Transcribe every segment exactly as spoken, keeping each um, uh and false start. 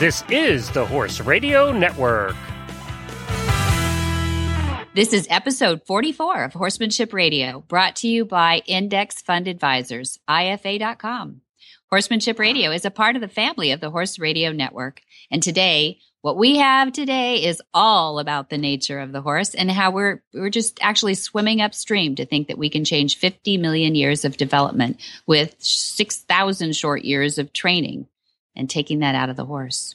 This is the Horse Radio Network. This is episode forty-four of Horsemanship Radio, brought to you by Index Fund Advisors, I F A dot com. Horsemanship Radio is a part of the family of the Horse Radio Network. And today, what we have today is all about the nature of the horse and how we're we're just actually swimming upstream to think that we can change fifty million years of development with six thousand short years of training and taking that out of the horse.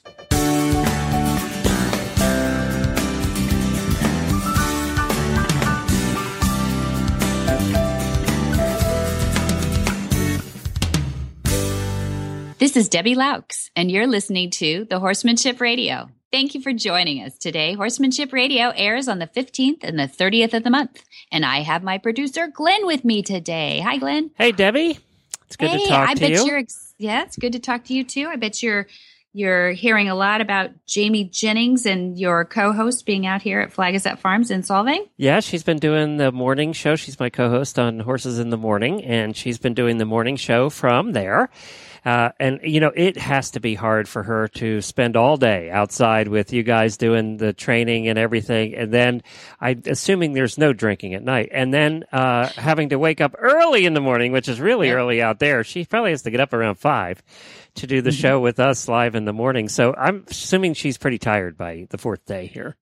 This is Debbie Laux, and you're listening to the Horsemanship Radio. Thank you for joining us today. Horsemanship Radio airs on the fifteenth and the thirtieth of the month, and I have my producer, Glenn, with me today. Hi, Glenn. Hey, Debbie. It's good hey, to talk I to bet you. You're ex- yeah, it's good to talk to you, too. I bet you're you're hearing a lot about Jamie Jennings and your co-host being out here at Flag Is Up Farms in Solvang. Yeah, she's been doing the morning show. She's my co-host on Horses in the Morning, and she's been doing the morning show from there. Uh, and, you know, it has to be hard for her to spend all day outside with you guys doing the training and everything. And then I'm assuming there's no drinking at night. And then uh, having to wake up early in the morning, which is really yep. early out there. She probably has to get up around five to do the mm-hmm. show with us live in the morning. So I'm assuming she's pretty tired by the fourth day here.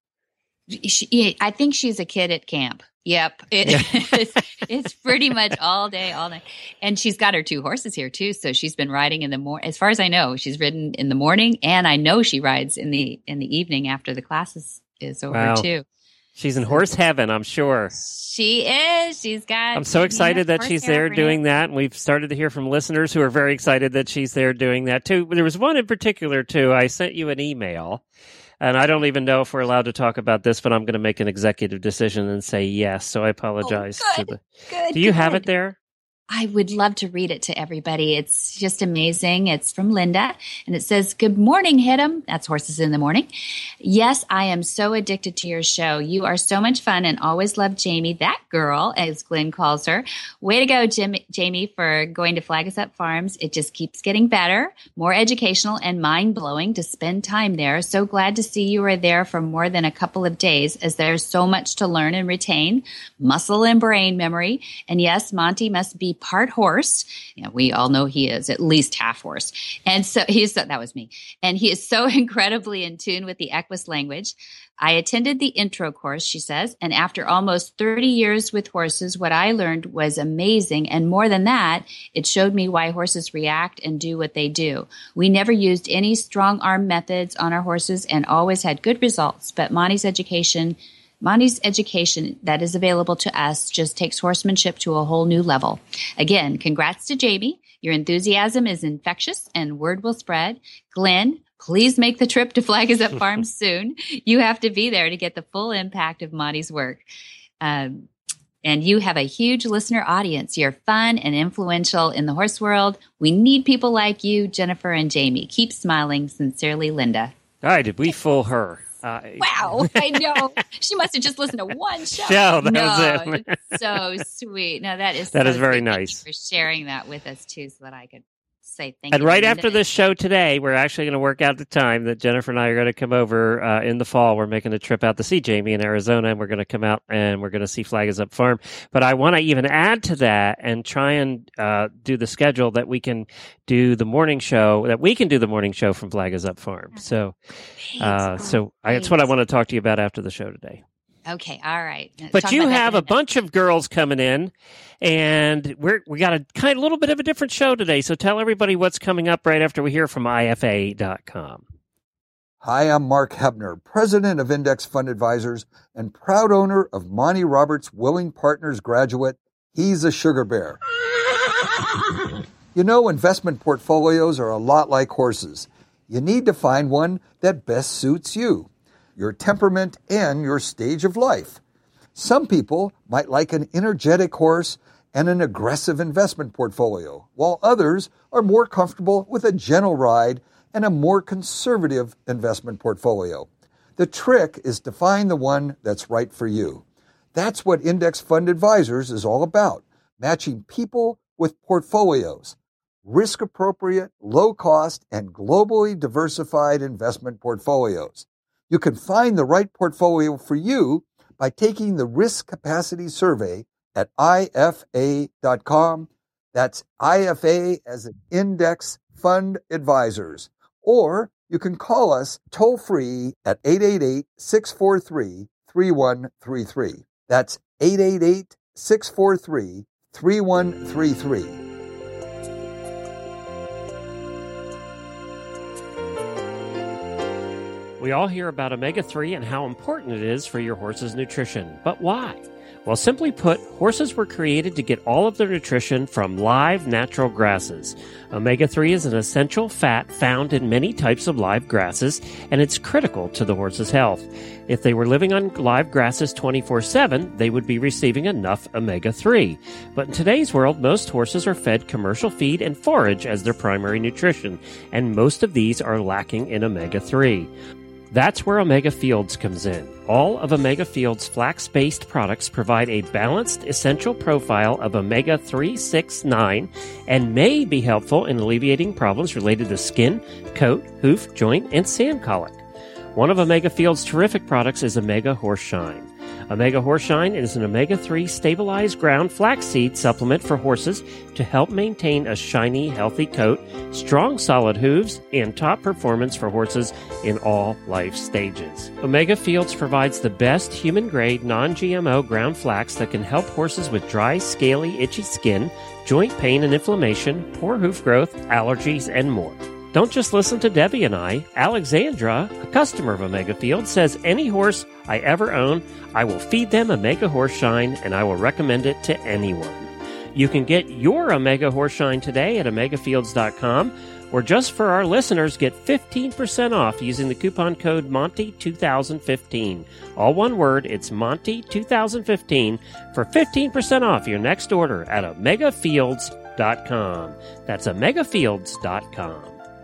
She, I think she's a kid at camp. Yep. It, yeah. it's, it's pretty much all day, all night. And she's got her two horses here too. So she's been riding in the morning. As far as I know, she's ridden in the morning, and I know she rides in the, in the evening after the class is, is over wow. too. She's in horse heaven, I'm sure. She is. She's got. I'm so excited that she's there doing her. that. And we've started to hear from listeners who are very excited that she's there doing that too. There was one in particular too. I sent you an email. And I don't even know if we're allowed to talk about this, but I'm going to make an executive decision and say yes. So I apologize. Oh, good, to the... good, Do you good. have it there? I would love to read it to everybody. It's just amazing. It's from Linda, and it says, "Good morning, Hit'em." That's Horses in the Morning. Yes, I am so addicted to your show. You are so much fun and always love Jamie, that girl, as Glenn calls her. Way to go, Jim, Jamie, for going to Flag Is Up Farms. It just keeps getting better, more educational and mind-blowing to spend time there. So glad to see you are there for more than a couple of days, as there's so much to learn and retain, muscle and brain memory. And yes, Monty must be part horse. You know, we all know he is at least half horse. And so he's, that was me. And he is so incredibly in tune with the Equus language. I attended the intro course, she says, and after almost thirty years with horses, what I learned was amazing. And more than that, it showed me why horses react and do what they do. We never used any strong arm methods on our horses and always had good results. But Monty's education Monty's education that is available to us just takes horsemanship to a whole new level. Again, congrats to Jamie. Your enthusiasm is infectious and word will spread. Glenn, please make the trip to Flag Is Up Farms soon. You have to be there to get the full impact of Monty's work. Um, and you have a huge listener audience. You're fun and influential in the horse world. We need people like you, Jennifer and Jamie. Keep smiling. Sincerely, Linda. All right, did we fool her? Uh, wow, I know. She must have just listened to one show. show that no, was it. It's so sweet. No, that is that so is very sweet. nice. Thank you for sharing that with us too, so that I could say thank and you. And right after this show today, we're actually going to work out the time that Jennifer and I are going to come over uh, in the fall. We're making a trip out to see Jamie in Arizona, and we're going to come out and we're going to see Flag Is Up Farm. But I want to even add to that and try and uh, do the schedule that we can do the morning show, that we can do the morning show from Flag Is Up Farm. So, uh, so I, that's what I want to talk to you about after the show today. Okay, all right. Let's but you have a bunch of girls coming in, and we're we got a kind of little bit of a different show today. So tell everybody what's coming up right after we hear from I F A dot com. Hi, I'm Mark Hebner, president of Index Fund Advisors and proud owner of Monty Roberts Willing Partners graduate. He's a sugar bear. You know, investment portfolios are a lot like horses. You need to find one that best suits you, your temperament, and your stage of life. Some people might like an energetic horse and an aggressive investment portfolio, while others are more comfortable with a gentle ride and a more conservative investment portfolio. The trick is to find the one that's right for you. That's what Index Fund Advisors is all about, matching people with portfolios. risk-appropriate, low-cost, and globally diversified investment portfolios. You can find the right portfolio for you by taking the Risk Capacity Survey at I F A dot com. That's I F A as in Index Fund Advisors. Or you can call us toll-free at eight eight eight, six four three, three one three three. That's eight eight eight, six four three, three one three three. We all hear about omega three and how important it is for your horse's nutrition. But why? Well, simply put, horses were created to get all of their nutrition from live natural grasses. omega three is an essential fat found in many types of live grasses, and it's critical to the horse's health. If they were living on live grasses twenty-four seven, they would be receiving enough omega three. But in today's world, most horses are fed commercial feed and forage as their primary nutrition, and most of these are lacking in omega three. That's where Omega Fields comes in. All of Omega Fields' flax-based products provide a balanced, essential profile of omega three, six, nine, and may be helpful in alleviating problems related to skin, coat, hoof, joint, and sand colic. One of Omega Fields' terrific products is Omega Horse Shine. Omega Horse Shine is an omega three stabilized ground flaxseed supplement for horses to help maintain a shiny, healthy coat, strong, solid hooves, and top performance for horses in all life stages. Omega Fields provides the best human-grade, non-G M O ground flax that can help horses with dry, scaly, itchy skin, joint pain and inflammation, poor hoof growth, allergies, and more. Don't just listen to Debbie and I. Alexandra, a customer of Omega Fields, says any horse I ever own, I will feed them Omega Horse Shine, and I will recommend it to anyone. You can get your Omega Horse Shine today at omega fields dot com, or just for our listeners, get fifteen percent off using the coupon code Monty two thousand fifteen. All one word, it's Monty two thousand fifteen for fifteen percent off your next order at omega fields dot com. That's omega fields dot com.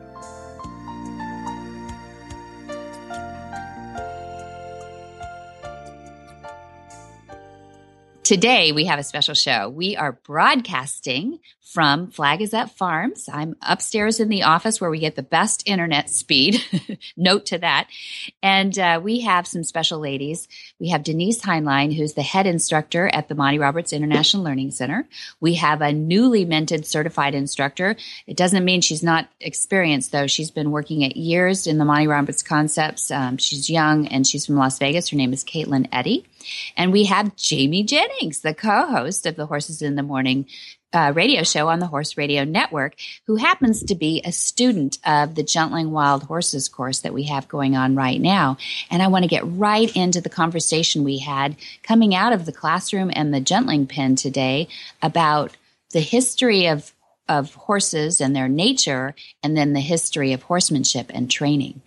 Today, we have a special show. We are broadcasting from Flag Is Up Farms. I'm upstairs in the office where we get the best internet speed. Note to that. And uh, we have some special ladies. We have Denise Heinlein, who's the head instructor at the Monty Roberts International Learning Center. We have a newly minted certified instructor. It doesn't mean she's not experienced, though. She's been working at years in the Monty Roberts concepts. Um, she's young, and she's from Las Vegas. Her name is Caitlin Eddy. And we have Jamie Jennings, the co-host of the Horses in the Morning uh, radio show on the Horse Radio Network, who happens to be a student of the Gentling Wild Horses course that we have going on right now. And I want to get right into the conversation we had coming out of the classroom and the Gentling pen today about the history of, of horses and their nature, and then the history of horsemanship and training.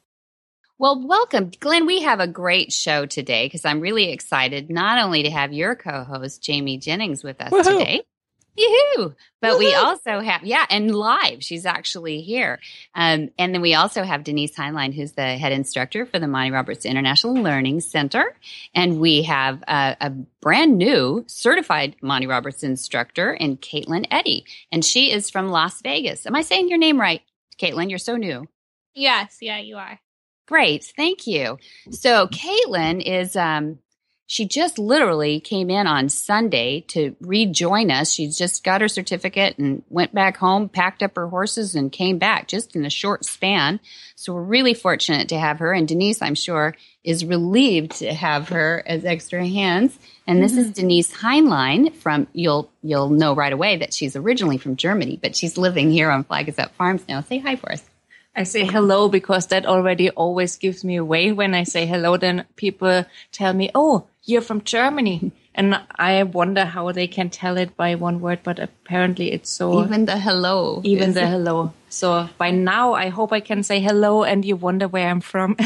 Well, welcome, Glenn. We have a great show today because I'm really excited not only to have your co-host, Jamie Jennings, with us Woo-hoo. today. Yoo-hoo! But Woo-hoo. we also have, yeah, and live. She's actually here. Um, and then we also have Denise Heinlein, who's the head instructor for the Monty Roberts International Learning Center. And we have a, a brand new certified Monty Roberts instructor in Caitlin Eddy. And she is from Las Vegas. Am I saying your name right, Caitlin? You're so new. Yes, yeah, you are. Great. Thank you. So Caitlin is, um, she just literally came in on Sunday to rejoin us. She just got her certificate and went back home, packed up her horses, and came back just in a short span. So we're really fortunate to have her. And Denise, I'm sure, is relieved to have her as extra hands. And this mm-hmm. is Denise Heinlein from, you'll you'll know right away that she's originally from Germany, but she's living here on Flag Is Up Farms now. Say hi for us. I say hello because that already always gives me away. When I say hello, then people tell me, oh, you're from Germany. And I wonder how they can tell it by one word, but apparently it's so... Even the hello. Even the hello. So by now, I hope I can say hello and you wonder where I'm from.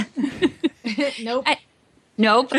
Nope. I, nope.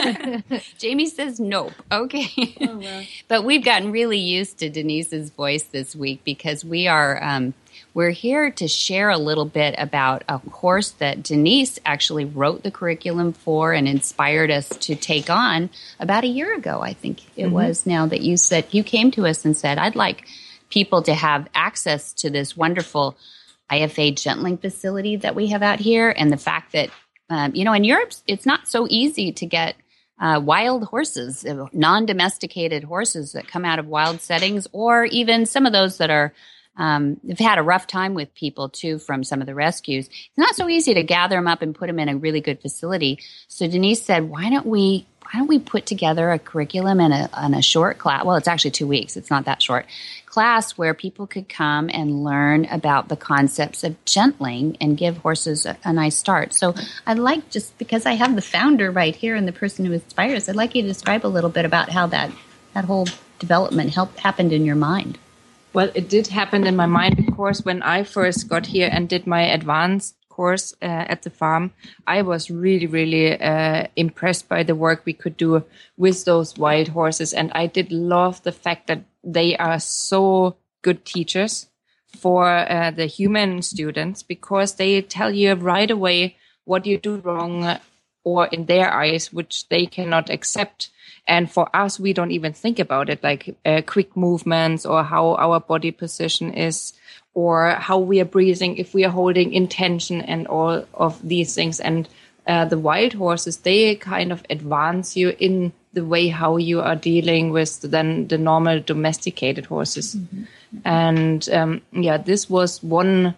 Jamie says nope. Okay. Oh, well. But we've gotten really used to Denise's voice this week because we are... Um, We're here to share a little bit about a course that Denise actually wrote the curriculum for and inspired us to take on about a year ago, I think it mm-hmm. was now, that you said, you came to us and said, I'd like people to have access to this wonderful I F A gentling facility that we have out here. And the fact that, um, you know, in Europe, it's not so easy to get uh, wild horses, non-domesticated horses that come out of wild settings, or even some of those that are Um, they've had a rough time with people, too, from some of the rescues. It's not so easy to gather them up and put them in a really good facility. So Denise said, why don't we why don't we put together a curriculum and a, and a short class? Well, it's actually two weeks. It's not that short. Class where people could come and learn about the concepts of gentling and give horses a, a nice start. So I'd like, just because I have the founder right here and the person who inspires, I'd like you to describe a little bit about how that, that whole development helped happened in your mind. Well, it did happen in my mind because when I first got here and did my advanced course uh, at the farm, I was really, really uh, impressed by the work we could do with those wild horses. And I did love the fact that they are so good teachers for uh, the human students, because they tell you right away what you do wrong, or in their eyes, which they cannot accept. And for us, we don't even think about it, like uh, quick movements, or how our body position is, or how we are breathing, if we are holding intention, and all of these things. And uh, the wild horses, they kind of advance you in the way how you are dealing with then the normal domesticated horses. Mm-hmm. And um, yeah, this was one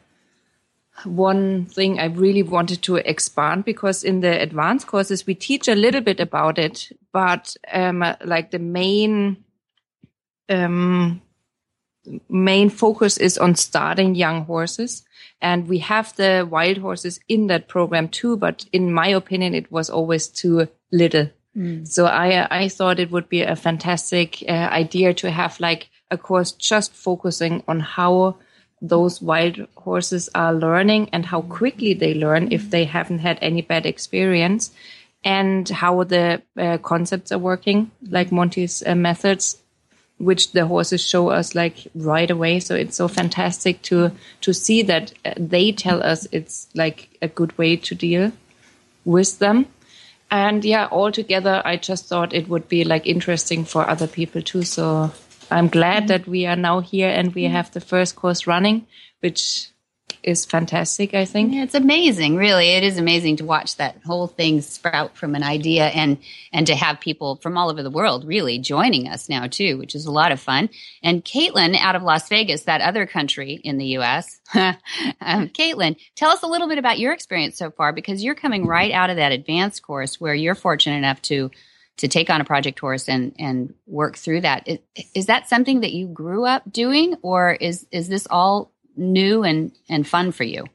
One thing I really wanted to expand, because in the advanced courses, we teach a little bit about it, but um, like the main um, main focus is on starting young horses. And we have the wild horses in that program too, but in my opinion, it was always too little. Mm. So I, I thought it would be a fantastic uh, idea to have like a course just focusing on how those wild horses are learning and how quickly they learn if they haven't had any bad experience, and how the uh, concepts are working, like Monty's uh, methods, which the horses show us like right away. So it's so fantastic to to see that uh, they tell us it's like a good way to deal with them. And yeah, altogether, I just thought it would be like interesting for other people too. So I'm glad that we are now here and we have the first course running, which is fantastic, I think. Yeah, it's amazing, really. It is amazing to watch that whole thing sprout from an idea, and and to have people from all over the world really joining us now, too, which is a lot of fun. And Caitlin out of Las Vegas, that other country in the U S, um, Caitlin, tell us a little bit about your experience so far, because you're coming right out of that advanced course where you're fortunate enough to to take on a project horse and, and work through that. Is, is that something that you grew up doing, or is, is this all new and, and fun for you?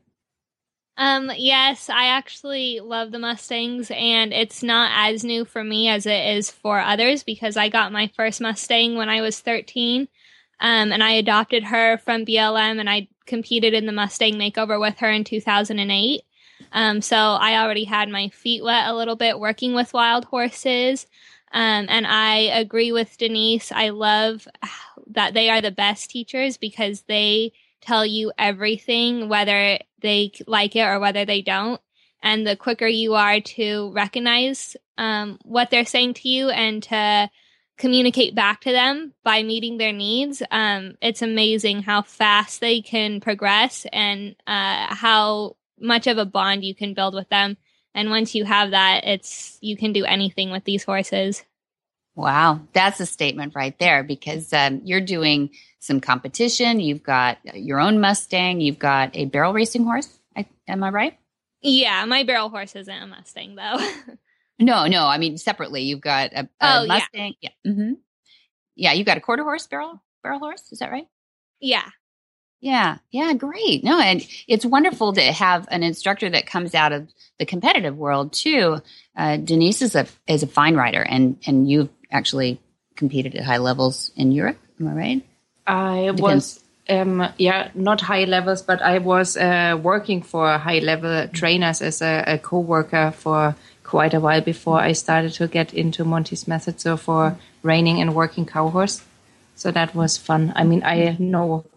Um, yes, I actually love the Mustangs, and it's not as new for me as it is for others, because I got my first Mustang when I was thirteen, um, and I adopted her from B L M, and I competed in the Mustang Makeover with her in two thousand eight. Um, so I already had my feet wet a little bit working with wild horses. Um, and I agree with Denise. I love that they are the best teachers, because they tell you everything, whether they like it or whether they don't. And the quicker you are to recognize um, what they're saying to you and to communicate back to them by meeting their needs, um, it's amazing how fast they can progress, and uh, how much of a bond you can build with them. And once you have that, it's you can do anything with these horses. Wow, that's a statement right there, because um, you're doing some competition. You've got your own Mustang. You've got a barrel racing horse. I, am I right? Yeah, my barrel horse isn't a Mustang, though. no, no. I mean, separately, you've got a, a oh, Mustang. Yeah, yeah. Mm-hmm. yeah. You've got a quarter horse barrel barrel horse. Is that right? Yeah. Yeah, yeah, great. No, and it's wonderful to have an instructor that comes out of the competitive world too. Uh, Denise is a is a fine rider, and and you've actually competed at high levels in Europe. Am I right? I was, um, yeah, not high levels, but I was uh, working for high level trainers as a, a co-worker for quite a while before I started to get into Monty's method. So for reining and working cow horse, so that was fun. I mean, I know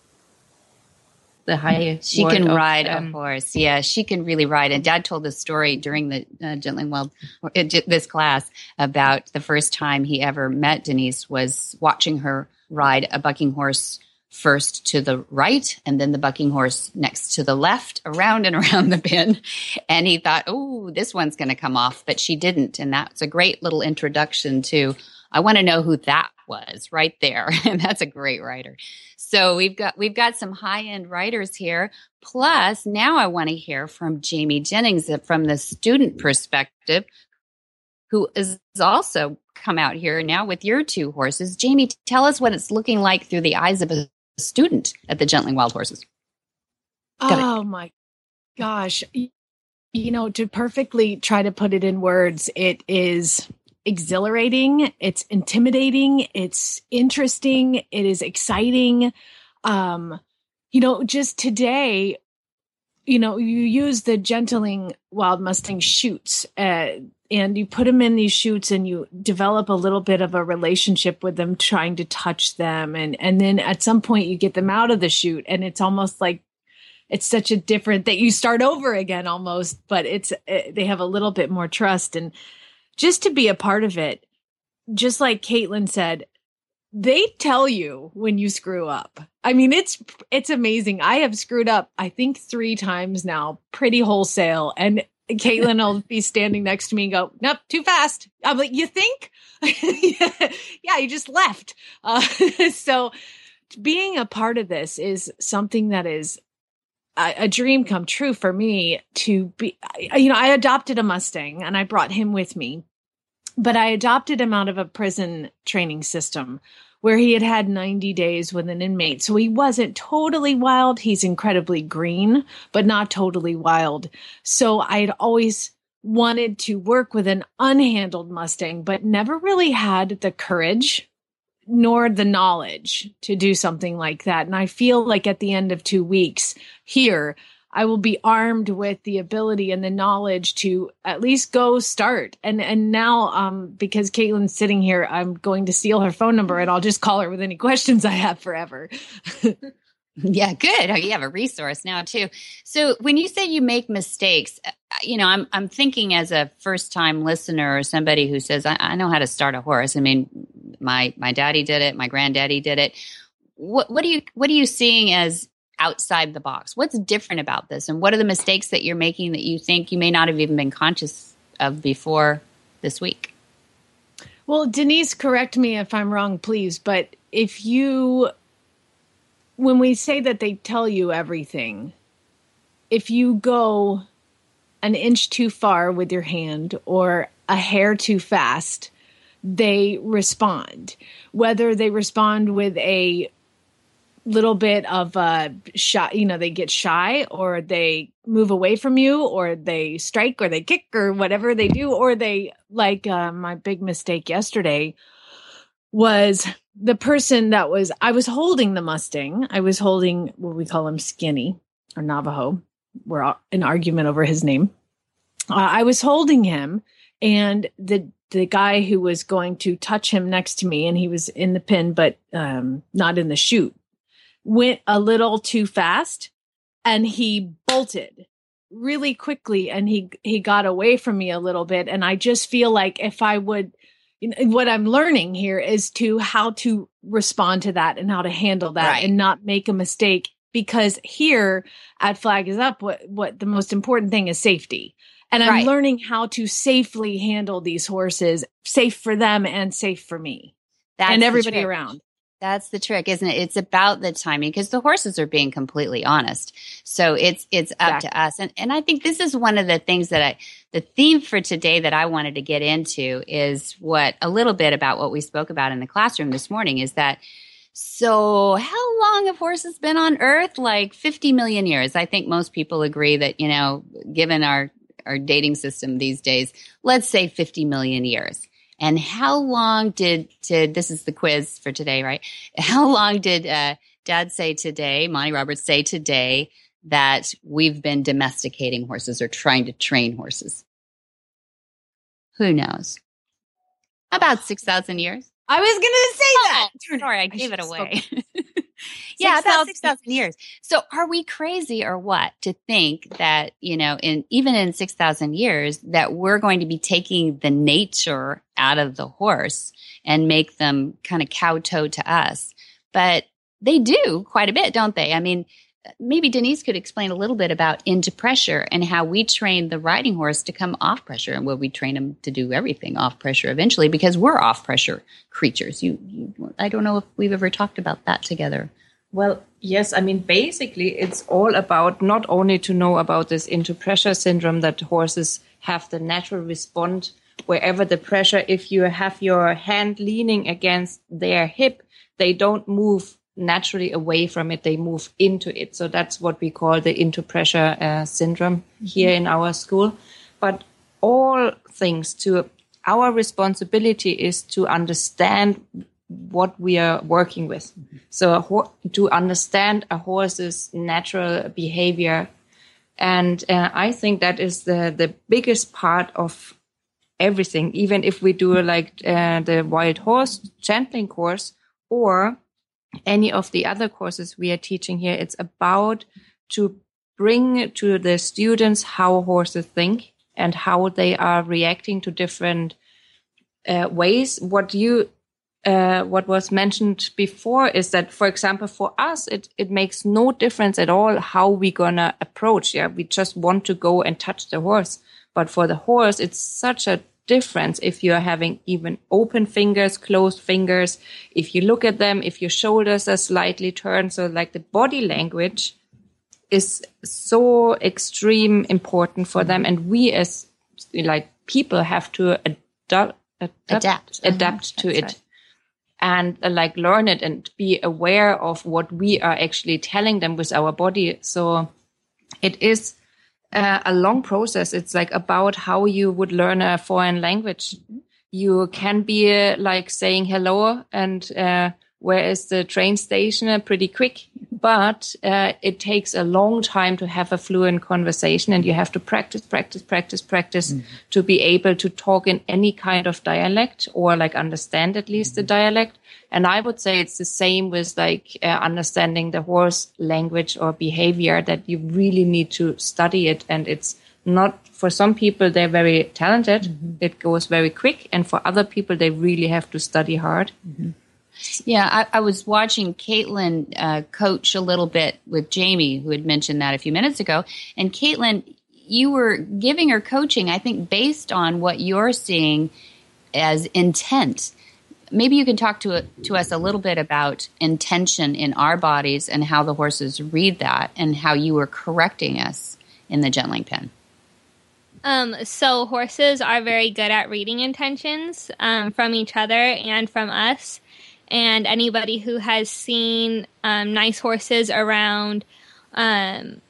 the high. She can of, ride um, a horse. Yeah, she can really ride. And Dad told this story during the uh, Gentling Wild, this class, about the first time he ever met Denise was watching her ride a bucking horse first to the right and then the bucking horse next to the left, around and around the pin. And he thought, oh, this one's going to come off, but she didn't. And that's a great little introduction to, I want to know who that was right there. And that's a great writer. So we've got, we've got some high end writers here. Plus now I want to hear from Jamie Jennings from the student perspective, who is also come out here now with your two horses. Jamie, tell us what it's looking like through the eyes of a student at the Gentling Wild Horses. Oh my gosh. You know, to perfectly try to put it in words, it is exhilarating. It's intimidating. It's interesting. It is exciting. Um, you know, just today, you know, you use the Gentling Wild Mustang chutes, uh, and you put them in these chutes and you develop a little bit of a relationship with them, trying to touch them. And, and then at some point you get them out of the chute and it's almost like it's such a different that you start over again almost, but it's, it, they have a little bit more trust. And just to be a part of it, just like Caitlin said, they tell you when you screw up. I mean, it's, it's amazing. I have screwed up, I think three times now, pretty wholesale. And Caitlin will be standing next to me and go, nope, too fast. I'm like, you think? Yeah, you just left. Uh, so being a part of this is something that is a, a dream come true for me to be, you know, I adopted a Mustang and I brought him with me, but I adopted him out of a prison training system where he had had ninety days with an inmate. So he wasn't totally wild. He's incredibly green, but not totally wild. So I had always wanted to work with an unhandled Mustang, but never really had the courage nor the knowledge to do something like that. And I feel like at the end of two weeks here, I will be armed with the ability and the knowledge to at least go start. And and now, um, because Caitlin's sitting here, I'm going to steal her phone number and I'll just call her with any questions I have forever. Yeah, good. Oh, you have a resource now too. So when you say you make mistakes, you know, I'm I'm thinking as a first time listener or somebody who says, I, I know how to start a horse. I mean, my my daddy did it, my granddaddy did it. What what do you what are you seeing as outside the box? What's different about this? And what are the mistakes that you're making that you think you may not have even been conscious of before this week? Well, Denise, correct me if I'm wrong, please. But if you, when we say that they tell you everything, if you go an inch too far with your hand or a hair too fast, they respond. Whether they respond with a little bit of uh shy, you know, they get shy or they move away from you or they strike or they kick or whatever they do, or they like uh, my big mistake yesterday was the person that was, I was holding the Mustang. I was holding what we call him Skinny or Navajo. We're in argument over his name. Uh, I was holding him and the the guy who was going to touch him next to me, and he was in the pin, but um, not in the chute, went a little too fast and he bolted really quickly and he, he got away from me a little bit. And I just feel like if I would, you know, what I'm learning here is to how to respond to that and how to handle that right. And not make a mistake, because here at Flag is Up, what, what the most important thing is safety. And I'm right. learning how to safely handle these horses, safe for them and safe for me That's and everybody around. That's the trick, isn't it? It's about the timing, because the horses are being completely honest. So it's it's up exactly. to us. And and I think this is one of the things that I, the theme for today that I wanted to get into is what a little bit about what we spoke about in the classroom this morning is that, so how long have horses been on Earth? Like fifty million years. I think most people agree that, you know, given our, our dating system these days, let's say fifty million years. And how long did, did, this is the quiz for today, right? How long did uh, Dad say today, Monty Roberts say today, that we've been domesticating horses or trying to train horses? Who knows? About six thousand years. I was going to say that. Oh, sorry, I gave I it away. Yeah, six, about six thousand years. So are we crazy or what to think that, you know, in even in six thousand years that we're going to be taking the nature out of the horse and make them kind of kowtow to us? But They do quite a bit, don't they? I mean, maybe Denise could explain a little bit about into pressure and how we train the riding horse to come off pressure, and where we train them to do everything off pressure eventually, because we're off pressure creatures. You, you, I don't know if we've ever talked about that together. Well, yes. I mean, basically, it's all about not only to know about this into pressure syndrome, that horses have the natural response wherever the pressure, if you have your hand leaning against their hip, they don't move naturally away from it, they move into it. So that's what we call the into pressure uh, syndrome here in our school. But all things to our responsibility is to understand what we are working with. So a ho- to understand a horse's natural behavior. And uh, I think that is the, the biggest part of everything, even if we do like uh, the wild horse gentling course or any of the other courses we are teaching here. It's about to bring to the students how horses think and how they are reacting to different uh, ways. What you uh, what was mentioned before is that, for example, for us, it, it makes no difference at all how we're gonna approach. Yeah, we just want to go and touch the horse. But for the horse, it's such a difference if you're having even open fingers, closed fingers, if you look at them, if your shoulders are slightly turned. So like the body language is so extreme important for them. And we as like people have to adu- adapt, adapt, adapt uh-huh. to That's it. Right. And uh, like learn it and be aware of what we are actually telling them with our body. So it is Uh, a long process. It's like about how you would learn a foreign language. You can be uh, like saying hello and uh, where is the train station uh, pretty quick, but uh, it takes a long time to have a fluent conversation, and you have to practice, practice, practice, practice mm-hmm. to be able to talk in any kind of dialect or like understand at least mm-hmm. the dialect. And I would say it's the same with like uh, understanding the horse language or behavior, that you really need to study it. And it's not, for some people, they're very talented. Mm-hmm. It goes very quick. And for other people, they really have to study hard. Mm-hmm. Yeah, I, I was watching Caitlin uh, coach a little bit with Jamie, who had mentioned that a few minutes ago. And Caitlin, you were giving her coaching, I think, based on what you're seeing as intent. Maybe you can talk to to us a little bit about intention in our bodies and how the horses read that, and how you were correcting us in the gentling pen. Um, so horses are very good at reading intentions um, from each other and from us. And anybody who has seen um, nice horses around um,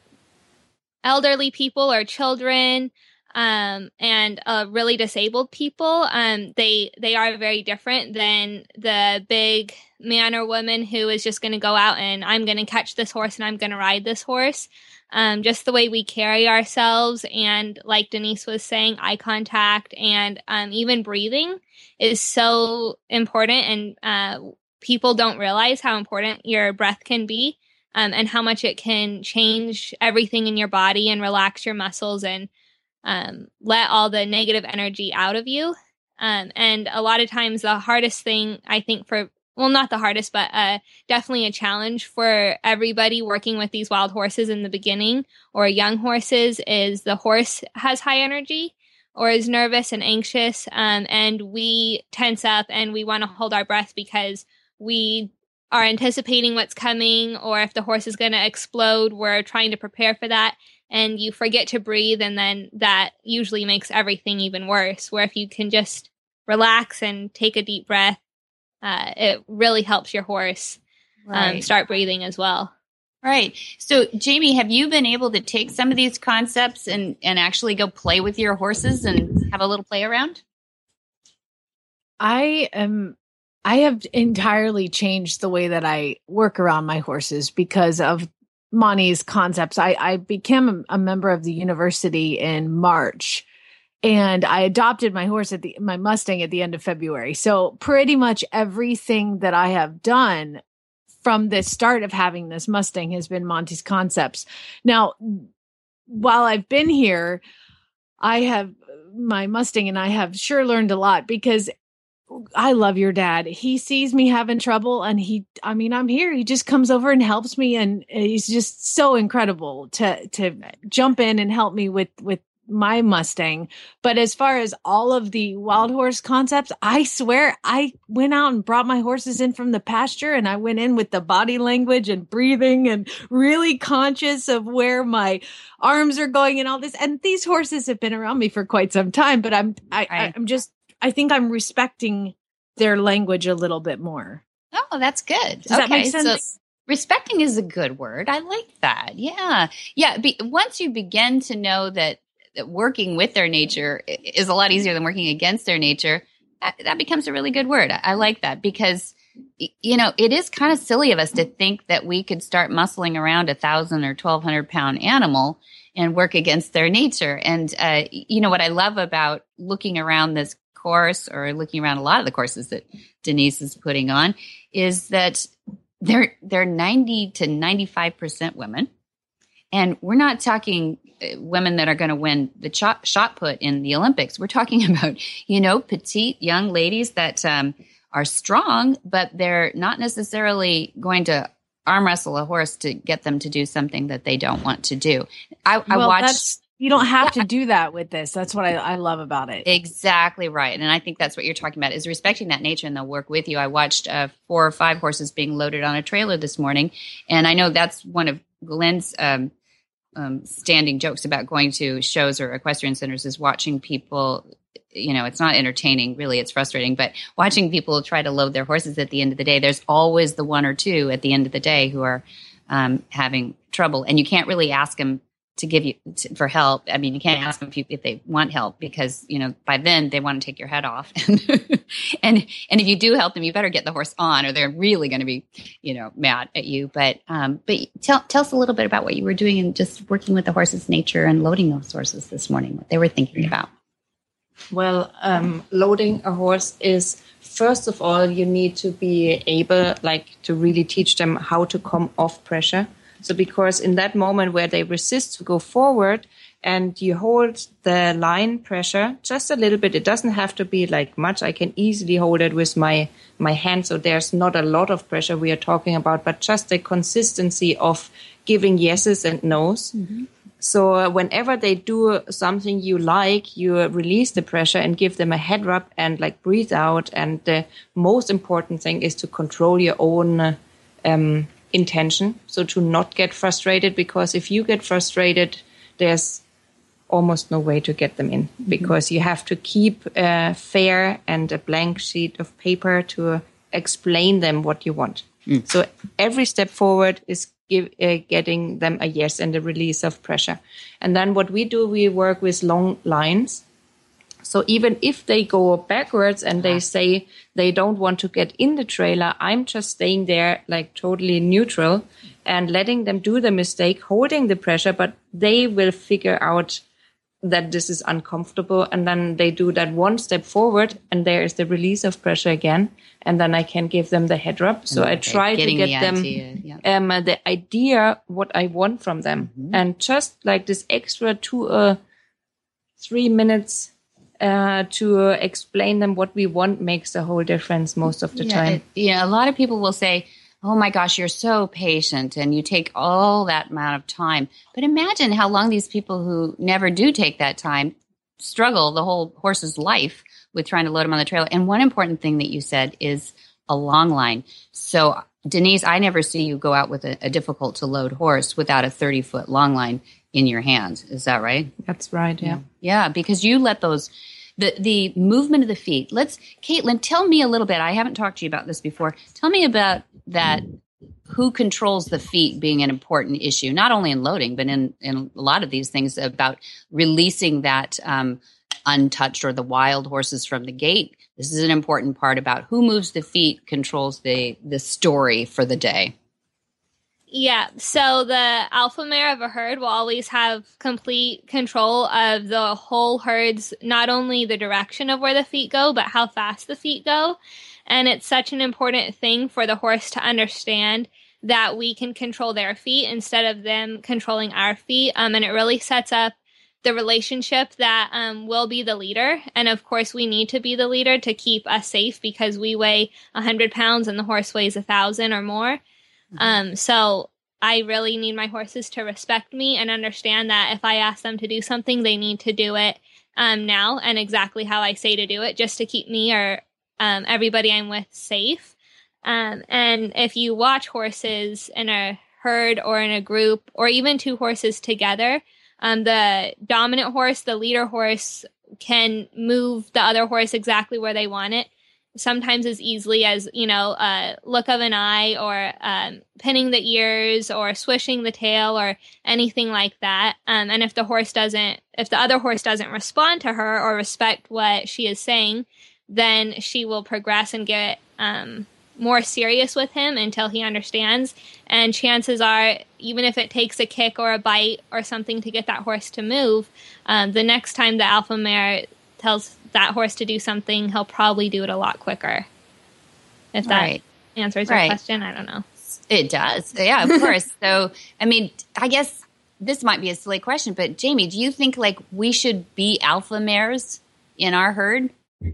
elderly people or children um, and uh, really disabled people, um, they they are very different than the big man or woman who is just going to go out and I'm going to catch this horse and I'm going to ride this horse. Um, just the way we carry ourselves, and like Denise was saying, eye contact and um, even breathing is so important. And uh, people don't realize how important your breath can be um, and how much it can change everything in your body and relax your muscles and um, let all the negative energy out of you. Um, and a lot of times the hardest thing, I think, for Well, not the hardest, but uh, definitely a challenge for everybody working with these wild horses in the beginning or young horses is the horse has high energy or is nervous and anxious, um, and we tense up and we want to hold our breath because we are anticipating what's coming, or if the horse is going to explode, we're trying to prepare for that, and you forget to breathe, and then that usually makes everything even worse, where if you can just relax and take a deep breath, Uh, it really helps your horse right. um, start breathing as well. Right. So, Jamie, have you been able to take some of these concepts and, and actually go play with your horses and have a little play around? I am. I have entirely changed the way that I work around my horses because of Monty's concepts. I, I became a, a member of the university in March. And I adopted my horse at the, my Mustang at the end of February. So pretty much everything that I have done from the start of having this Mustang has been Monty's concepts. Now, while I've been here, I have, my Mustang and I have sure learned a lot, because I love your dad. He sees me having trouble and he, I mean, I'm here. He just comes over and helps me. And he's just so incredible to, to jump in and help me with, with my Mustang. But as far as all of the wild horse concepts, I swear I went out and brought my horses in from the pasture, and I went in with the body language and breathing and really conscious of where my arms are going and all this. And these horses have been around me for quite some time, but I'm, I, I I'm just, I think I'm respecting their language a little bit more. Oh, that's good. Does okay, that make sense? So respecting is a good word. I like that. Yeah. Yeah. Be, once you begin to know that, that working with their nature is a lot easier than working against their nature, that, that becomes a really good word. I, I like that because, you know, it is kind of silly of us to think that we could start muscling around a thousand or twelve hundred pound animal and work against their nature. And, uh, you know, what I love about looking around this course or looking around a lot of the courses that Denise is putting on is that they're, they're ninety to ninety-five percent women. And we're not talking women that are going to win the shot, shot put in the Olympics. We're talking about, you know, petite young ladies that um, are strong, but they're not necessarily going to arm wrestle a horse to get them to do something that they don't want to do. I, I well, watched. You don't have yeah. to do that with this. That's what I, I love about it. Exactly right. And I think that's what you're talking about is respecting that nature, and they'll work with you. I watched uh, four or five horses being loaded on a trailer this morning. And I know that's one of Glenn's um, um, standing jokes about going to shows or equestrian centers is watching people, you know, it's not entertaining, really, it's frustrating, but watching people try to load their horses at the end of the day, there's always the one or two at the end of the day who are um, having trouble. And you can't really ask them to give you to, for help. I mean, you can't ask them if, you, if they want help because, you know, by then they want to take your head off. and, and if you do help them, you better get the horse on or they're really going to be, you know, mad at you. But, um, but tell, tell us a little bit about what you were doing and just working with the horse's nature and loading those horses this morning, what they were thinking about. Well, um, loading a horse is, first of all, you need to be able, like, to really teach them how to come off pressure. So because in that moment where they resist to go forward and you hold the line pressure just a little bit, it doesn't have to be like much. I can easily hold it with my, my hand. So there's not a lot of pressure we are talking about, but just the consistency of giving yeses and nos. Mm-hmm. So uh, whenever they do something you like, you uh, release the pressure and give them a head rub and like breathe out. And the most important thing is to control your own uh, um intention, so to not get frustrated, because if you get frustrated, there's almost no way to get them in, because mm-hmm. you have to keep uh, fair and a blank sheet of paper to uh, explain them what you want. Mm. So every step forward is give, uh, getting them a yes and a release of pressure. And then what we do, we work with long lines. So even if they go backwards and they say they don't want to get in the trailer, I'm just staying there like totally neutral and letting them do the mistake, holding the pressure, but they will figure out that this is uncomfortable. And then they do that one step forward and there is the release of pressure again. And then I can give them the head rub. So okay. I try Getting to get the them idea. Yeah. um, uh, the idea, what I want from them. Mm-hmm. And just like this extra two, uh, three minutes Uh, to uh, explain them what we want makes a whole difference most of the yeah, time. It, yeah, a lot of people will say, oh my gosh, you're so patient and you take all that amount of time. But imagine how long these people who never do take that time struggle the whole horse's life with trying to load them on the trailer. And one important thing that you said is a long line. So Denise, I never see you go out with a, a difficult to load horse without a thirty foot long line in your hand. Is that right? That's right. Yeah. Yeah. Because you let those, the, the movement of the feet. Let's, Caitlin, tell me a little bit. I haven't talked to you about this before. Tell me about that. Who controls the feet being an important issue, not only in loading, but in, in a lot of these things about releasing that um, untouched or the wild horses from the gate. This is an important part about who moves the feet controls the, the story for the day. Yeah, so the alpha mare of a herd will always have complete control of the whole herd's, not only the direction of where the feet go, but how fast the feet go. And it's such an important thing for the horse to understand that we can control their feet instead of them controlling our feet. Um, and it really sets up the relationship that um, will be the leader. And of course, we need to be the leader to keep us safe because we weigh one hundred pounds and the horse weighs one thousand or more. Mm-hmm. Um, so I really need my horses to respect me and understand that if I ask them to do something, they need to do it um, now and exactly how I say to do it, just to keep me or um, everybody I'm with safe. Um, and if you watch horses in a herd or in a group or even two horses together, Um, the dominant horse, the leader horse, can move the other horse exactly where they want it, sometimes as easily as, you know, a look of an eye or um, pinning the ears or swishing the tail or anything like that. Um, and if the horse doesn't, if the other horse doesn't respond to her or respect what she is saying, then she will progress and get um, more serious with him until he understands. And chances are, even if it takes a kick or a bite or something to get that horse to move, um, the next time the alpha mare tells that horse to do something, he'll probably do it a lot quicker. If that right. answers your right. question, I don't know. It does. Yeah, of course. So, I mean, I guess this might be a silly question, but Jamie, do you think like we should be alpha mares in our herd?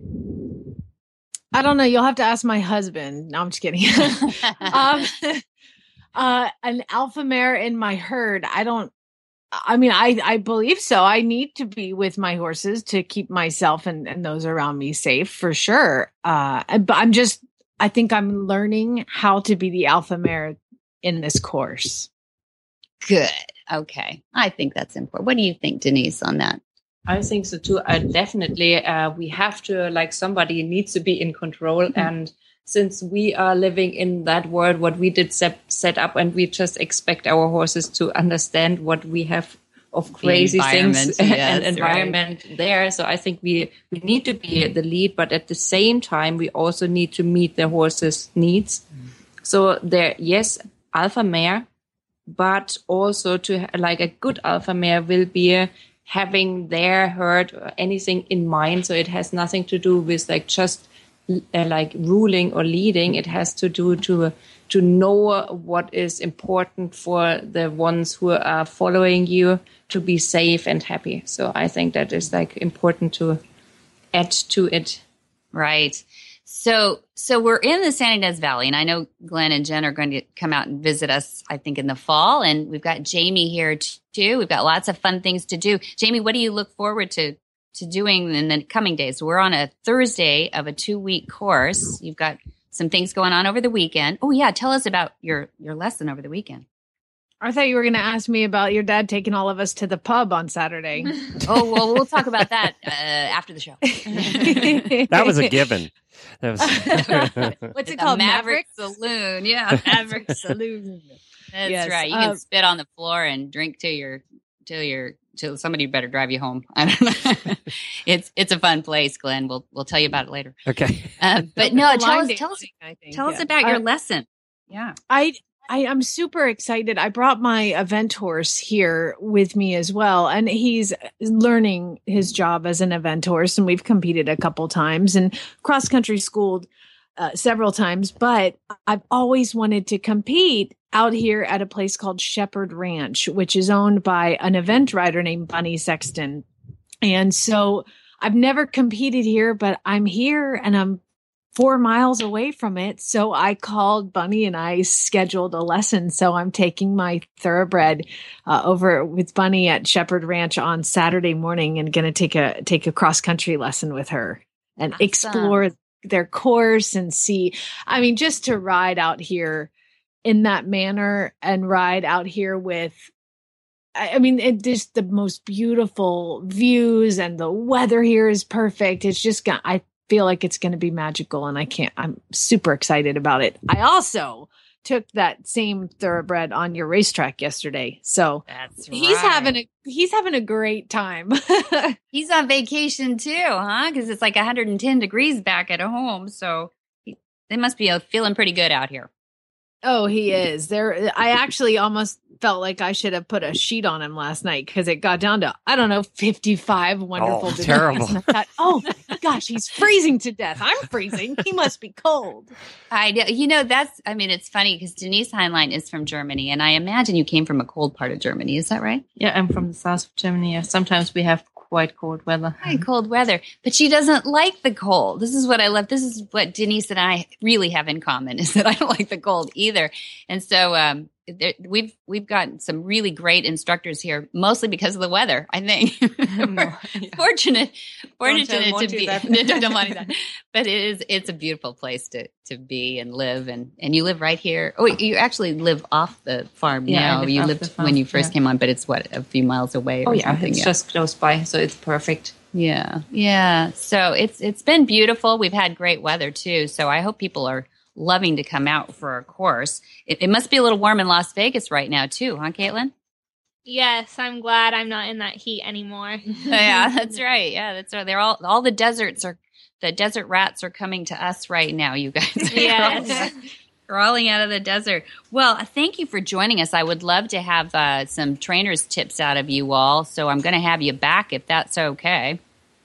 I don't know. You'll have to ask my husband. No, I'm just kidding. um, uh, an alpha mare in my herd. I don't, I mean, I, I believe so. I need to be with my horses to keep myself and, and those around me safe for sure. Uh, but I'm just, I think I'm learning how to be the alpha mare in this course. Good. Okay. I think that's important. What do you think, Denise, on that? I think so too. Uh, definitely, uh, we have to, like, somebody needs to be in control. Mm-hmm. And since we are living in that world, what we did set, set up, and we just expect our horses to understand what we have of crazy things yes, and environment right. there. So I think we, we need to be the lead, but at the same time, we also need to meet the horses' needs. Mm-hmm. So there, yes, alpha mare, but also to like a good alpha mare will be a, having their herd or anything in mind. So it has nothing to do with like just uh, like ruling or leading. It has to do to to know what is important for the ones who are following you to be safe and happy. So I think that is like important to add to it. Right. So, so we're in the San Ynez Valley, and I know Glenn and Jen are going to come out and visit us, I think, in the fall. And we've got Jamie here too. We've got lots of fun things to do. Jamie, what do you look forward to, to doing in the coming days? We're on a Thursday of a two week course. You've got some things going on over the weekend. Oh yeah. Tell us about your, your lesson over the weekend. I thought you were going to ask me about your dad taking all of us to the pub on Saturday. Oh, well, we'll talk about that uh, after the show. That was a given. That was What's it called? Maverick, Maverick Saloon. Yeah, Maverick Saloon. That's yes. right. You can um, spit on the floor and drink till your till your till somebody better drive you home. I don't know. it's it's a fun place, Glenn. We'll we'll tell you about it later. Okay. Uh, but no, tell us tell us I think, tell yeah. us about uh, your lesson. Yeah. I. I, I'm super excited. I brought my event horse here with me as well, and he's learning his job as an event horse, and we've competed a couple times and cross-country schooled uh, several times, but I've always wanted to compete out here at a place called Shepherd Ranch, which is owned by an event rider named Bunny Sexton. And so I've never competed here, but I'm here and I'm four miles away from it. So I called Bunny and I scheduled a lesson. So I'm taking my thoroughbred uh, over with Bunny at Shepherd Ranch on Saturday morning and going to take a, take a cross country lesson with her and awesome. Explore their course and see, I mean, just to ride out here in that manner and ride out here with, I mean, it just the most beautiful views and the weather here is perfect. It's just got, I feel like it's going to be magical and I can't, I'm super excited about it. I also took that same thoroughbred on your racetrack yesterday. So that's he's right. having a, he's having a great time. He's on vacation too, huh? Cause it's like one hundred ten degrees back at home. So he, they must be feeling pretty good out here. Oh, he is there. I actually almost felt like I should have put a sheet on him last night because it got down to, I don't know, fifty-five wonderful Oh, degrees. terrible. And I thought, oh my gosh, he's freezing to death. I'm freezing. He must be cold. I know. You know, that's, I mean, it's funny because Denise Heinlein is from Germany, and I imagine you came from a cold part of Germany. Is that right? Yeah, I'm from the south of Germany. Yeah. Sometimes we have quite cold weather. Quite cold weather, but she doesn't like the cold. This is what I love. This is what Denise and I really have in common, is that I don't like the cold either. And so, um, there, we've we've gotten some really great instructors here, mostly because of the weather. I think No, yeah. fortunate, Don't tell fortunate to Monty be. that. No, don't tell Monty that. But it is it's a beautiful place to to be and live, and and you live right here. Oh, you actually live off the farm Yeah, I now. live You off lived the farm, when you first yeah. came on, but it's what, a few miles away. Or Oh yeah, something. it's yeah. just close by, so it's perfect. Yeah. Yeah. So it's it's been beautiful. We've had great weather too. So I hope people are loving to come out for our course. It, it must be a little warm in Las Vegas right now too, huh, Caitlin? Yes, I'm glad I'm not in that heat anymore. Yeah, that's right. Yeah, that's right. They're all all the deserts are the desert rats are coming to us right now, you guys. Yes. Crawling out of the desert. Well, thank you for joining us. I would love to have uh, some trainer's tips out of you all. So I'm going to have you back if that's okay.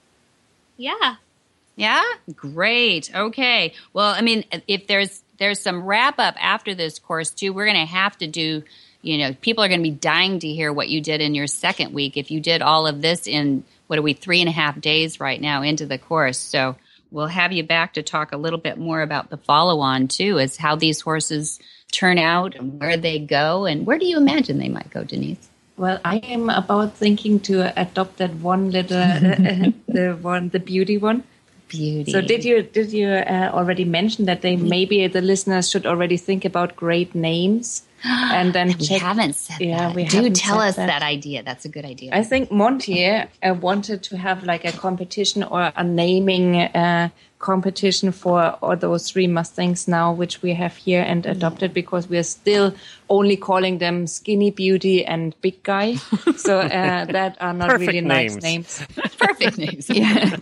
Yeah. Yeah? Great. Okay. Well, I mean, if there's there's some wrap up after this course too, we're going to have to do, you know, people are going to be dying to hear what you did in your second week. If you did all of this in, what are we, three and a half days right now into the course. So we'll have you back to talk a little bit more about the follow on too, as how these horses turn out and where they go. And where do you imagine they might go, Denise? Well, I am about thinking to adopt that one little, uh, the one, the beauty one. Beauty. So did you did you uh, already mention that they maybe the listeners should already think about great names and then we check? haven't said Yeah, that. we Do haven't tell said us that. that idea. That's a good idea. I think Monty uh, wanted to have like a competition or a naming uh, competition for all those three Mustangs now, which we have here and adopted, because we are still only calling them Skinny Beauty and Big Guy. So uh, that are not Perfect really names. nice names. Perfect names. Yeah.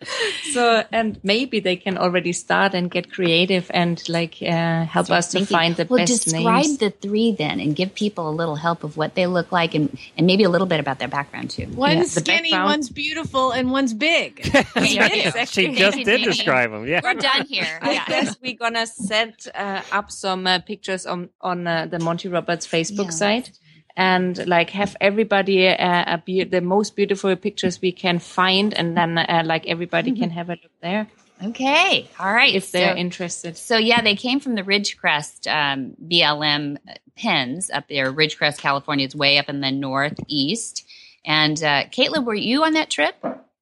So, and maybe they can already start and get creative and like uh, help us to Thinking. find the well, best describe names. the three then, and give people a little help of what they look like, and, and maybe a little bit about their background too. One's Yeah, the skinny, background- one's beautiful, and one's big. Thank you. She Thank just you, did Denise. describe them. Yeah. We're done here. I Yeah. guess we're gonna set uh, up some uh, pictures on on uh, the Monty Roberts Facebook Yeah. site, and like have everybody uh, a be- the most beautiful pictures we can find, and then uh, like everybody can have a look there Okay. All right. if they're so, interested. so yeah, they came from the Ridgecrest um, B L M pens up there. Ridgecrest, California. It's way up in the northeast. And uh, Caitlin, were you on that trip?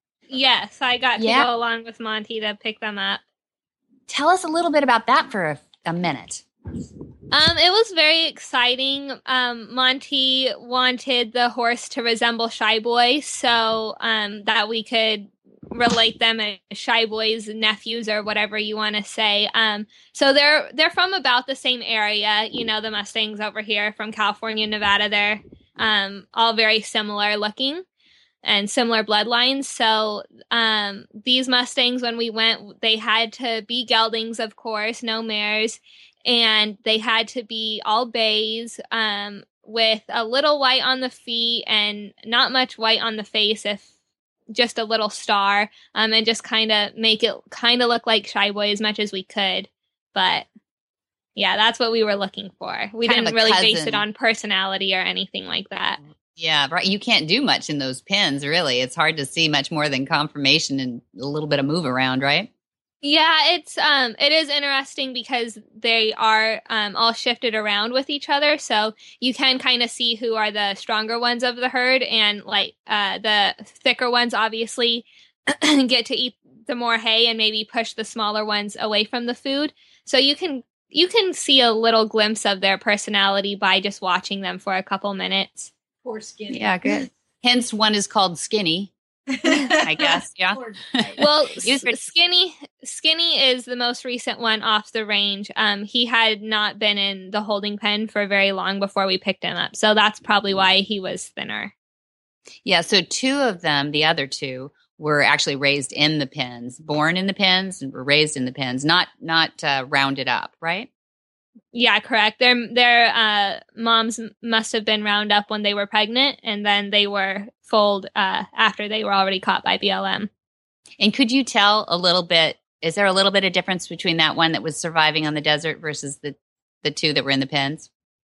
Yes, I got Yeah. to go along with Monty to pick them up. Tell us a little bit about that for a, a minute. Um, it was very exciting. Um, Monty wanted the horse to resemble Shy Boy, so um, that we could relate them as Shy Boy's nephews or whatever you want to say. Um, so they're they're from about the same area. You know, the Mustangs over here from California, Nevada. They're um, all very similar looking and similar bloodlines. So um, these Mustangs, when we went, they had to be geldings, of course, no mares. And they had to be all bays um, with a little white on the feet and not much white on the face, if just a little star, um, and just kind of make it kind of look like Shy Boy as much as we could. But yeah, that's what we were looking for. We Kind of didn't a really base cousin. it on personality or anything like that. Yeah, right. You can't do much in those pins, really. It's hard to see much more than conformation and a little bit of move around, right? Yeah, it's um it is interesting because they are um all shifted around with each other, so you can kind of see who are the stronger ones of the herd, and like uh the thicker ones obviously get to eat the more hay and maybe push the smaller ones away from the food. So you can you can see a little glimpse of their personality by just watching them for a couple minutes. Poor Skinny. Yeah, good. Hence, one is called Skinny, I guess. Yeah. Well, He was pretty- Skinny Skinny is the most recent one off the range. Um, he had not been in the holding pen for very long before we picked him up, so that's probably why he was thinner. Yeah, so two of them, the other two, were actually raised in the pens, born in the pens, and were raised in the pens, not not uh, rounded up, right? Yeah, correct. Their their uh, moms must have been round up when they were pregnant, and then they were foaled uh, after they were already caught by B L M. And could you tell a little bit, is there a little bit of difference between that one that was surviving on the desert versus the, the two that were in the pens?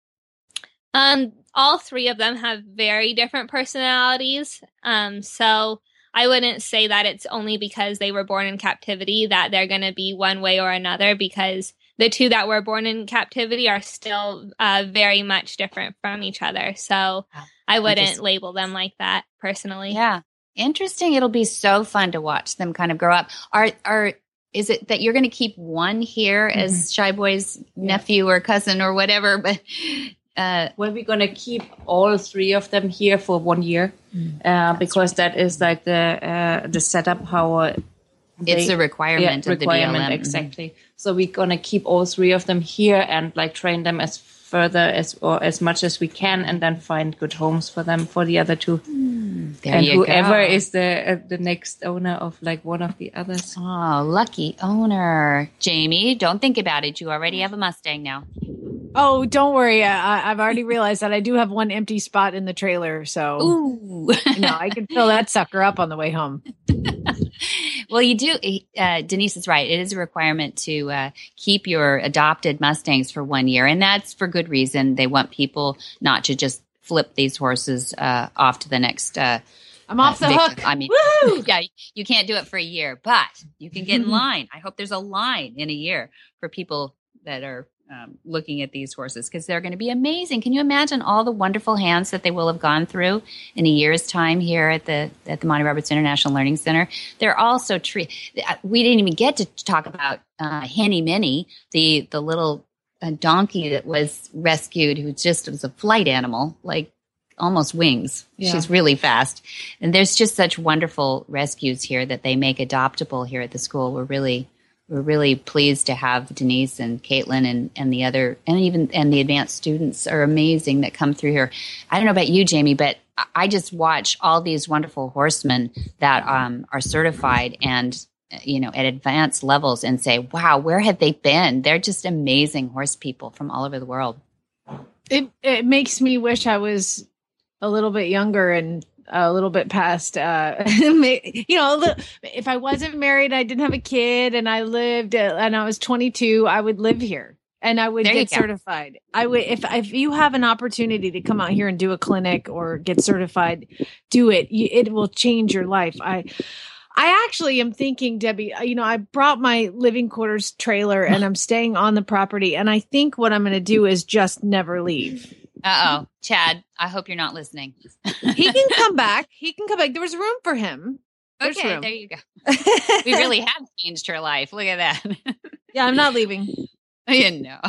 Um, all three of them have very different personalities. Um, so I wouldn't say that it's only because they were born in captivity that they're going to be one way or another, because the two that were born in captivity are still uh, very much different from each other. So I wouldn't label them like that personally. Yeah. Interesting. It'll be so fun to watch them kind of grow up. Are, are, is it that you're going to keep one here mm-hmm. as Shy Boy's nephew or cousin or whatever? But, uh, well, we're going to keep all three of them here for one year, mm-hmm. uh, because right. that is like the, uh, the setup, how, uh, They, it's a requirement yeah, of requirement, the B L M. Exactly. So we're gonna keep all three of them here and like train them as further as or as much as we can, and then find good homes for them for the other two. Mm, there and you whoever go. is the uh, the next owner of like one of the others. Oh, lucky owner, Jamie! Don't think about it. You already have a Mustang now. Oh, don't worry. I, I've already realized that I do have one empty spot in the trailer, so Ooh. you know, I can fill that sucker up on the way home. Well, you do. Uh, Denise is right. It is a requirement to uh, keep your adopted Mustangs for one year, and that's for good reason. They want people not to just flip these horses uh, off to the next. Uh, I'm off uh, the victim. hook. I mean, Woo! yeah, you can't do it for a year, but you can get in line. I hope there's a line in a year for people that are um, looking at these horses, because they're going to be amazing. Can you imagine all the wonderful hands that they will have gone through in a year's time here at the at the Monty Roberts International Learning Center? They're also treat. We didn't even get to talk about uh, Henny Minnie, the the little uh, donkey that was rescued, who just was a flight animal, like almost wings. Yeah. She's really fast, and there's just such wonderful rescues here that they make adoptable here at the school. We're really We're really pleased to have Denise and Caitlin and, and the other, and even, and the advanced students are amazing that come through here. I don't know about you, Jamie, but I just watch all these wonderful horsemen that um, are certified and, you know, at advanced levels and say, wow, where have they been? They're just amazing horse people from all over the world. It, it makes me wish I was a little bit younger and a little bit past, uh, you know, if I wasn't married, I didn't have a kid, and I lived uh, and I was twenty-two, I would live here and I would there get certified. I would, if, if you have an opportunity to come out here and do a clinic or get certified, do it. It will change your life. I, I actually am thinking, Debbie, you know, I brought my living quarters trailer and I'm staying on the property. And I think what I'm going to do is just never leave. Uh-oh, Chad, I hope you're not listening. He can come back. He can come back. There was room for him. There's okay, room. There you go. We really have changed her life. Look at that. Yeah, I'm not leaving. You know.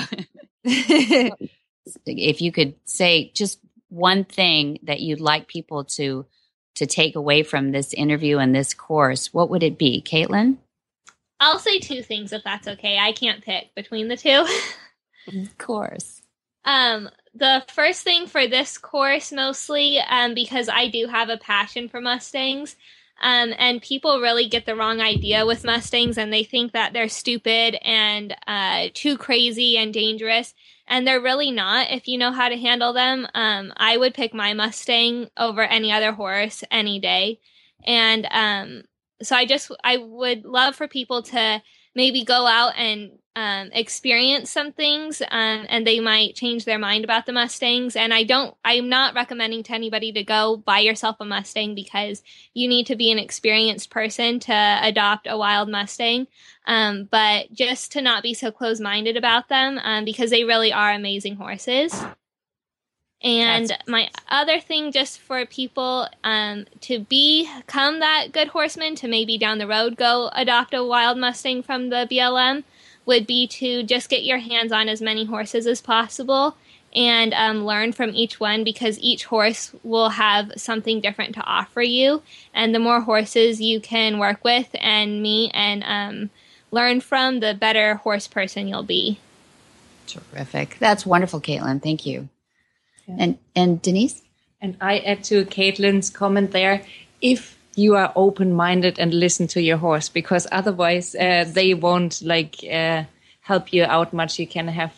If you could say just one thing that you'd like people to to take away from this interview and this course, what would it be, Caitlin? I'll say two things if that's okay. I can't pick between the two. Of course. Um, the first thing for this course mostly, um, because I do have a passion for Mustangs, um, and people really get the wrong idea with Mustangs, and they think that they're stupid and uh, too crazy and dangerous, and they're really not if you know how to handle them. Um, I would pick my Mustang over any other horse any day, and um, so I just I would love for people to maybe go out and um, experience some things, um, and they might change their mind about the Mustangs. And I don't, I'm not recommending to anybody to go buy yourself a Mustang, because you need to be an experienced person to adopt a wild Mustang. Um, but just to not be so close-minded about them, um, because they really are amazing horses. And That's- my other thing, just for people um, to become that good horseman, to maybe down the road go adopt a wild Mustang from the B L M, would be to just get your hands on as many horses as possible and um, learn from each one, because each horse will have something different to offer you. And the more horses you can work with and meet and um, learn from, the better horse person you'll be. Terrific. That's wonderful, Caitlin. Thank you. Yeah. And and Denise? And I add to Caitlin's comment there, if you are open-minded and listen to your horse, because otherwise uh, they won't like uh, help you out much. You can have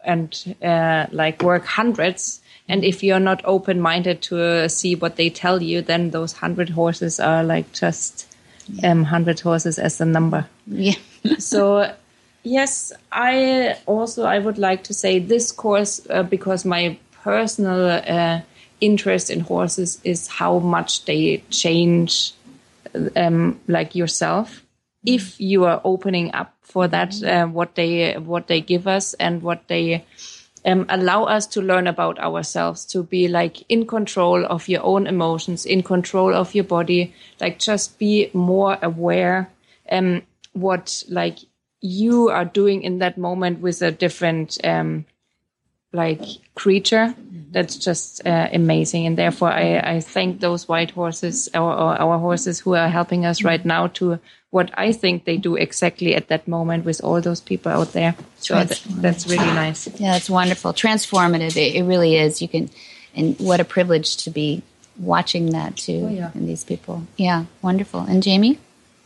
and uh, like work hundreds. And if you're not open-minded to uh, see what they tell you, then those hundred horses are like just um, hundred horses as a number. Yeah. So, yes, I also I would like to say this course uh, because my personal uh, interest in horses is how much they change, um, like yourself. If you are opening up for that, uh, what they what they give us and what they um, allow us to learn about ourselves, to be like in control of your own emotions, in control of your body, like just be more aware um what like you are doing in that moment with a different um like creature. That's just uh, amazing. And therefore I, I thank those white horses or, or our horses who are helping us right now to what I think they do exactly at that moment with all those people out there. So th- that's really nice. Yeah, that's wonderful. Transformative. It, it really is. You can, and what a privilege to be watching that too. Oh, yeah. And these people. Yeah, wonderful. And Jamie?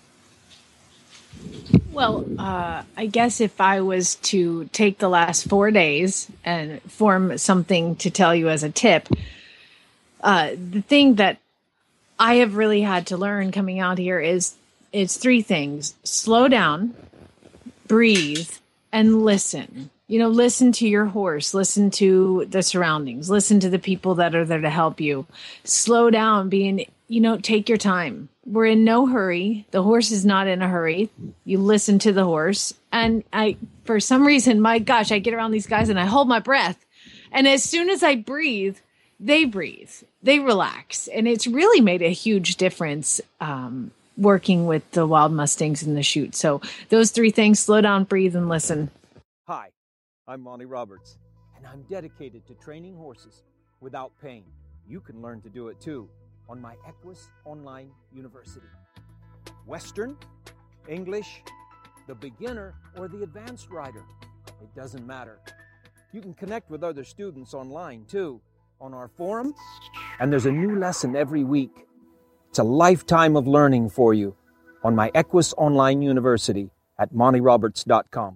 Well, uh, I guess if I was to take the last four days and form something to tell you as a tip, uh, the thing that I have really had to learn coming out here is it's three things: slow down, breathe, and listen. You know, listen to your horse, listen to the surroundings, listen to the people that are there to help you. Slow down, being, you know, take your time. We're in no hurry. The horse is not in a hurry. You listen to the horse. And I, for some reason, my gosh, I get around these guys and I hold my breath. And as soon as I breathe, they breathe, they relax. And it's really made a huge difference, um, working with the wild Mustangs in the chute. So those three things: slow down, breathe, and listen. Hi, I'm Monty Roberts, and I'm dedicated to training horses without pain. You can learn to do it too on my Equus Online University. Western, English, the beginner, or the advanced rider, it doesn't matter. You can connect with other students online too, on our forum, and there's a new lesson every week. It's a lifetime of learning for you on my Equus Online University at monty roberts dot com.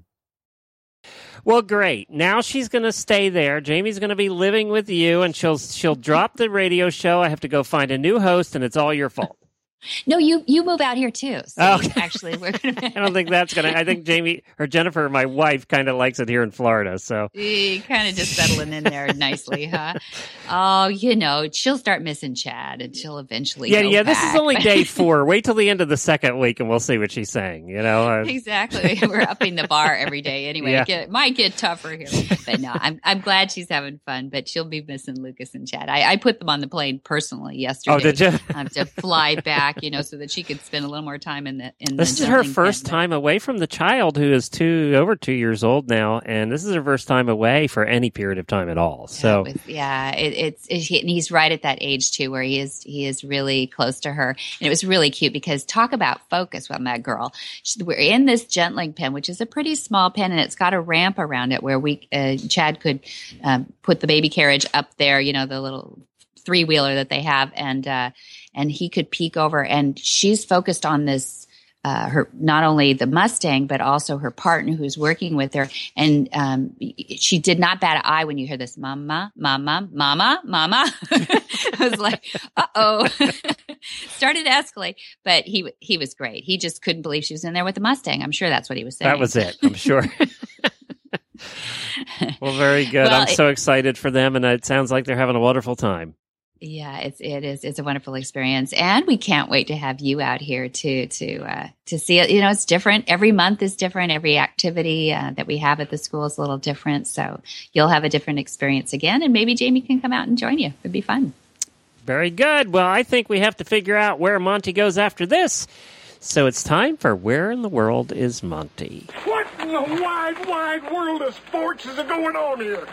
Well, great. Now she's going to stay there. Jamie's going to be living with you, and she'll she'll drop the radio show. I have to go find a new host, and it's all your fault. No, you you move out here too. So Okay. actually, we're gonna. I don't think that's going to... I think Jamie or Jennifer, my wife, kind of likes it here in Florida, so... You kind of just settling in there nicely, huh? Oh, you know, she'll start missing Chad, and she'll eventually. Yeah, go yeah. This back. is only day four. Wait till the end of the second week, and we'll see what she's saying. You know, uh, Exactly. We're upping the bar every day anyway. Yeah. It, get, it might get tougher here, but no, I'm I'm glad she's having fun. But she'll be missing Lucas and Chad. I, I put them on the plane personally yesterday. Oh, did you? um, to fly back, you know, so that she could spend a little more time in the in. This the is her jumping first pen. time away from the child, who is two over two years old now, and this is her first time away for any period of time at all. So, Yeah, with, yeah it, it's it, and he's right at that age too, where he is he is really close to her, and it was really cute because talk about focus on that girl. She, we're in this gentling pen, which is a pretty small pen, and it's got a ramp around it where we uh, Chad could um, put the baby carriage up there, you know, the little three wheeler that they have, and uh, and he could peek over, and she's focused on this. Uh, her not only the Mustang, but also her partner who's working with her, and um, she did not bat an eye when you hear this, "Mama, mama, mama, mama." I was like, "Uh oh," started to escalate. But he he was great. He just couldn't believe she was in there with the Mustang. I'm sure that's what he was saying. that was it, I'm sure. Well, very good. Well, I'm it- so excited for them, and it sounds like they're having a wonderful time. Yeah, it's it is it's a wonderful experience, and we can't wait to have you out here to to uh, to see it. You know, it's different. Every month is different. Every activity uh, that we have at the school is a little different. So you'll have a different experience again, and maybe Jamie can come out and join you. It'd be fun. Very good. Well, I think we have to figure out where Monty goes after this. So it's time for Where in the World is Monty? What in the wide, wide world of sports is going on here?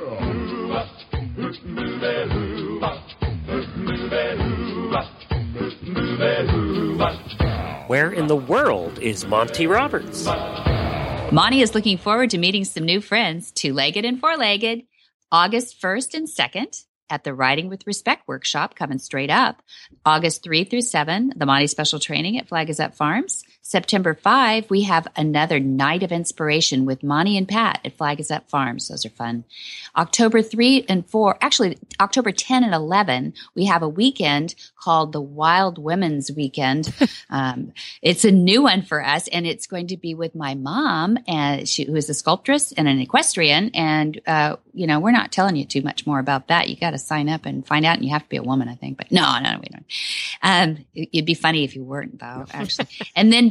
Where in the world is Monty Roberts? Monty is looking forward to meeting some new friends, two-legged and four-legged, August first and second at the Riding with Respect workshop coming straight up. August third through seventh, the Monty Special Training at Flag Is Up Farms. September fifth, we have another Night of Inspiration with Monty and Pat at Flag Is Up Farms. Those are fun. October three and four, actually October tenth and eleventh, we have a weekend called the Wild Women's Weekend. um, it's a new one for us, and it's going to be with my mom, and she, who is a sculptress and an equestrian. And, uh, you know, we're not telling you too much more about that. You got to sign up and find out, and you have to be a woman, I think. But no, no, we don't. Um, it'd be funny if you weren't, though, actually. And then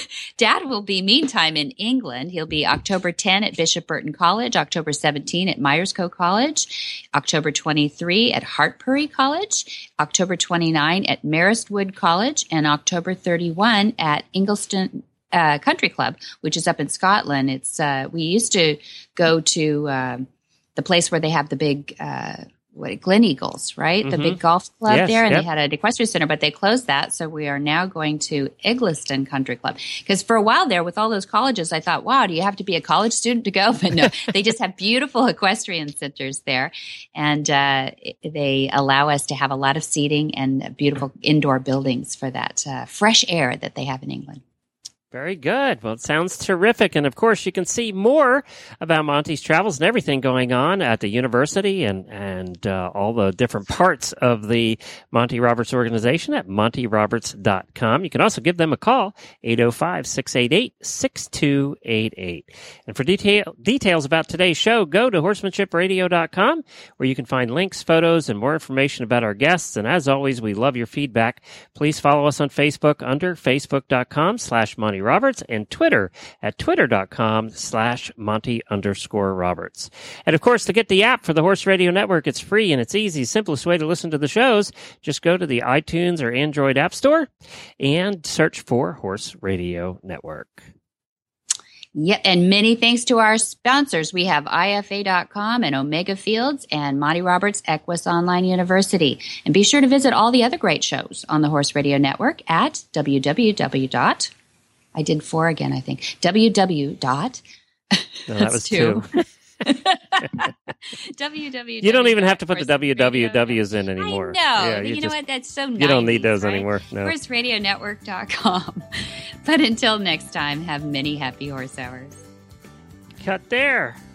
Dad will be, meantime, in England. He'll be October tenth at Bishop Burton College, October seventeenth at Myerscough College, October twenty-third at Hartpury College, October twenty-ninth at Maristwood College, and October thirty-first at Ingliston uh, Country Club, which is up in Scotland. It's uh, we used to go to uh, the place where they have the big uh, what, Glen Eagles, right? Mm-hmm. The big golf club yes, there, and yep. they had an equestrian center, but they closed that. So we are now going to Ingliston Country Club. Because for a while there, with all those colleges, I thought, wow, do you have to be a college student to go? But no, they just have beautiful equestrian centers there. And uh, they allow us to have a lot of seating and beautiful indoor buildings for that uh, fresh air that they have in England. Very good. Well, it sounds terrific. And of course, you can see more about Monty's travels and everything going on at the university and, and uh, all the different parts of the Monty Roberts organization at monty roberts dot com. You can also give them a call, eight oh five, six eight eight, six two eight eight. And for detail, details about today's show, go to horsemanship radio dot com, where you can find links, photos, and more information about our guests. And as always, we love your feedback. Please follow us on Facebook under facebook.com slash Monty Roberts and Twitter at twitter.com slash Monty underscore Roberts. And of course, to get the app for the Horse Radio Network, it's free and it's easy. Simplest way to listen to the shows, just go to the iTunes or Android App Store and search for Horse Radio Network. Yeah, and many thanks to our sponsors. We have I F A dot com and Omega Fields and Monty Roberts Equus Online University. And be sure to visit all the other great shows on the Horse Radio Network at www. I did four again, I think. www. No, that was two. www. You don't even have to put the W W Ws in anymore. I know. Yeah, you, you know just, what? That's so nice. You don't need those right? anymore. No. horse radio network dot com. But until next time, have many happy horse hours. Cut there.